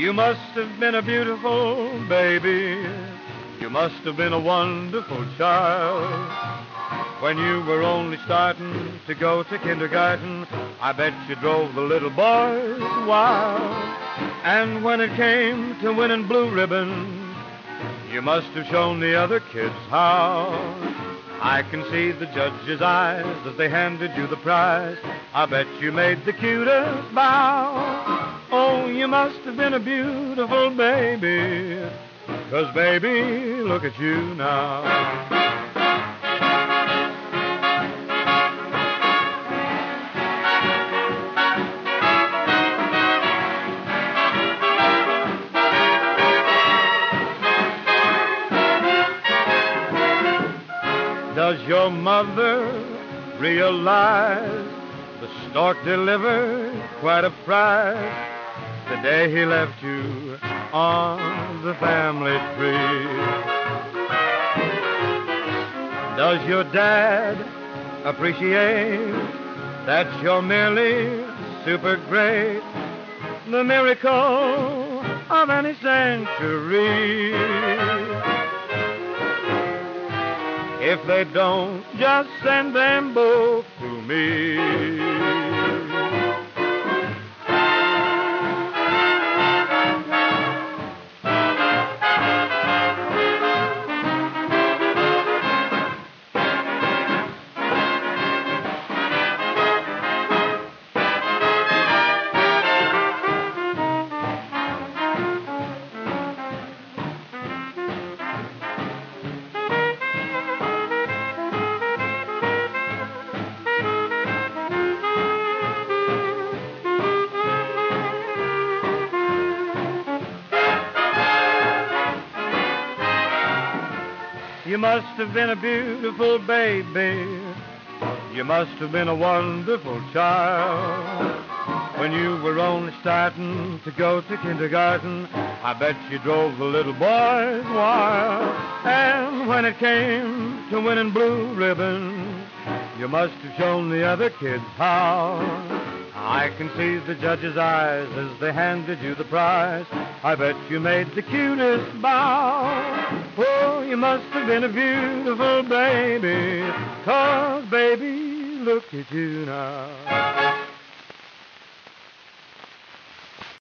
You must have been a beautiful baby. You must have been a wonderful child. When you were only starting to go to kindergarten, I bet you drove the little boys wild. And when it came to winning blue ribbons, you must have shown the other kids how. I can see the judge's eyes as they handed you the prize. I bet you made the cutest bow. Oh, you must have been a beautiful baby, 'cause baby, look at you now. Does your mother realize the stork delivered quite a prize the day he left you on the family tree? Does your dad appreciate that you're merely super great, the miracle of any century? If they don't, just send them both to me. You must have been a beautiful baby. You must have been a wonderful child. When you were only starting to go to kindergarten, I bet you drove the little boys wild. And when it came to winning blue ribbons, you must have shown the other kids how. I can see the judge's eyes as they handed you the prize. I bet you made the cutest bow. Oh, you must have been a beautiful baby, 'cause baby, look at you now.